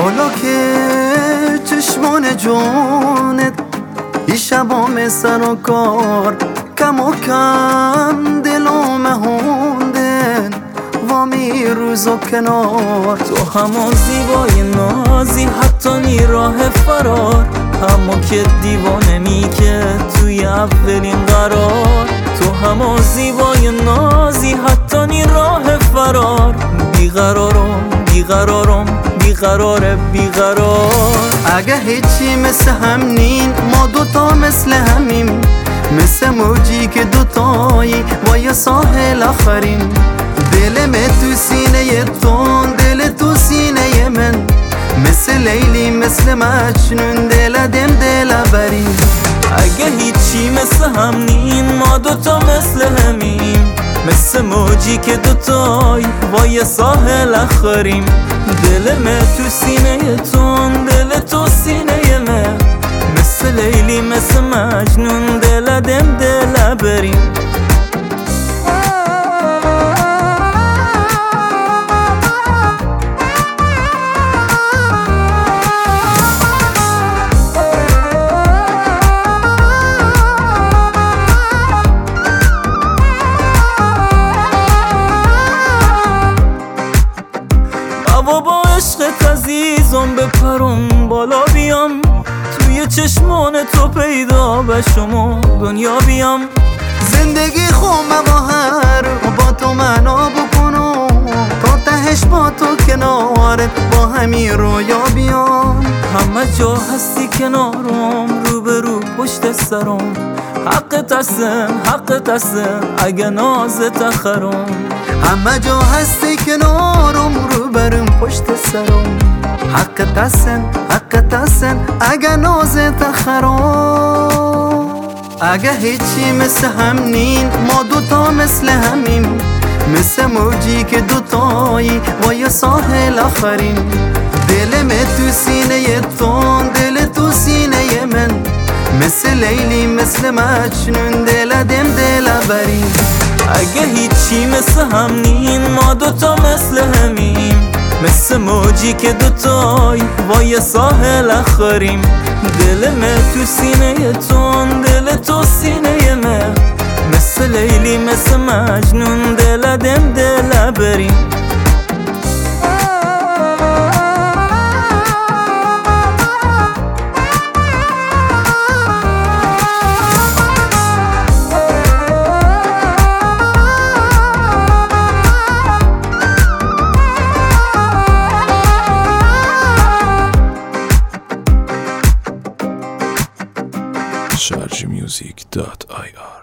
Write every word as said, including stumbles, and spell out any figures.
حالا که چشمان جانت ای شبام سر و کار کم و کم دلم هوندن وامی روز و کنار. تو همان زیبای نازی حتی نی راه فرار، همو که دیوانه می که توی اولین قرار. تو همان زیبای نازی حتی نی راه فرار، بیقرارم بیقرارم بیقرار بیقرار. اگه هیچی مثل هم نین ما دوتا مثل همیم، مثل موجی که دوتایی با یه ساحل آخریم. دلم تو سینه تون دل تو سینه من، مثل لیلی مثل مجنون دل دم دل بریم. اگه هیچی مثل هم نین ما دوتا مثل همیم، مثل موجی که دوتایی با یه ساحل آخریم. دلم تو سینه تون دل تو سینه من، مثل لیلی مثل مجنون دل دم دل بریم. و با عشقت عزیزم بپرم بالا بیام، توی چشمان تو پیدا بشم و دنیا بیام. زندگی خوم بهار با تو معنا بکنم، تا تهش با تو کنارت با همین رویا بیام. همه جا هستی کنارم روبرو پشت سرم، حقت هستن حقت هستن اگه نازت خرم. همه جا هستی کنارم روبرم پشت سرم، حقت هستن حقت هستن اگه نازت خرم. اگه هیچی مثل هم نین ما دوتا مثل همیم، مثل موجی که دوتایی با یه ساحل آخریم. دلم تو سینه تون دل تو سینه من، مثل لیلی مثل مجنون دل دم دل بریم. اگه هیچی مثل هم نین ما دوتا مثل همیم، مثل موجی که دوتایی با یه ساحل آخریم. دلم تو سینه تون دل تو سینه من، مثل لیلی مثل مجنون دل دم دل بریم. شارژ میوزیک دات آی آر